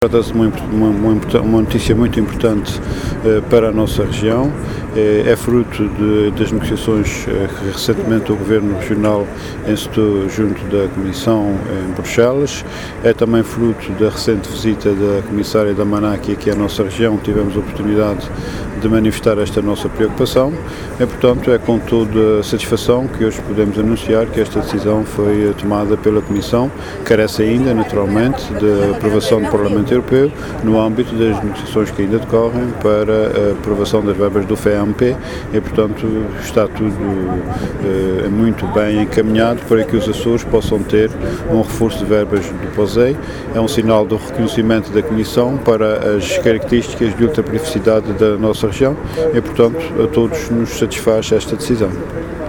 Trata-se de uma notícia muito importante para a nossa região, é fruto das negociações que recentemente o Governo Regional encetou junto da Comissão em Bruxelas, é também fruto da recente visita da Comissária da Manac aqui à nossa região. Tivemos a oportunidade de manifestar esta nossa preocupação e, portanto, é com toda a satisfação que hoje podemos anunciar que esta decisão foi tomada pela Comissão. Carece ainda, naturalmente, de aprovação do Parlamento Europeu no âmbito das negociações que ainda decorrem para a aprovação das verbas do FEAMP e, portanto, está tudo muito bem encaminhado para que os Açores possam ter um reforço de verbas do POSEI. É um sinal do reconhecimento da Comissão para as características de ultraperificidade da nossa região e, portanto, a todos nos satisfaz esta decisão.